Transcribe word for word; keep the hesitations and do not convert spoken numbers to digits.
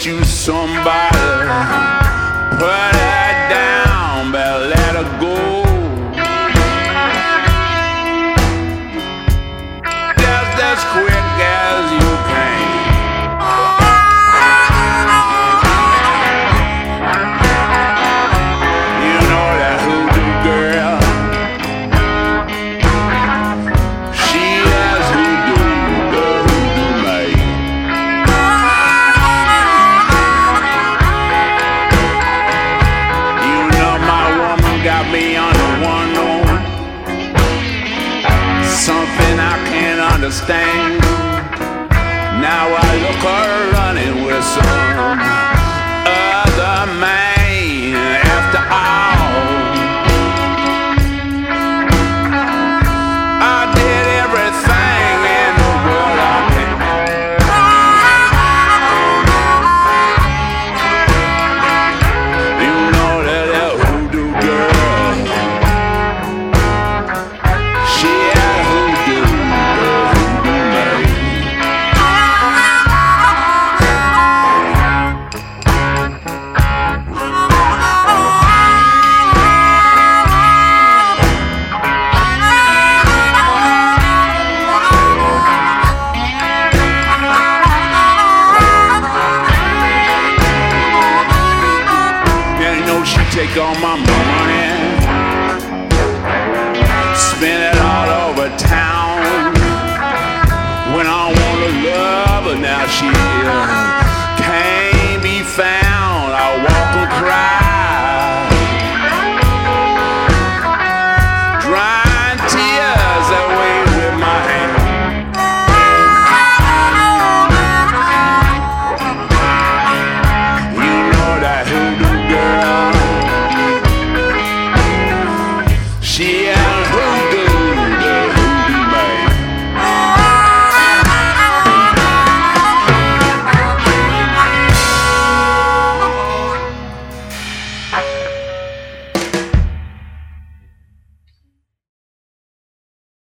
get you somebody. Put her down, but let her go. Just as quick as you can. You know that hoodoo girl. She has hoodoo, the hoodoo maid. You know my woman got me on the one on something I can't understand. Now I look her running with some other man.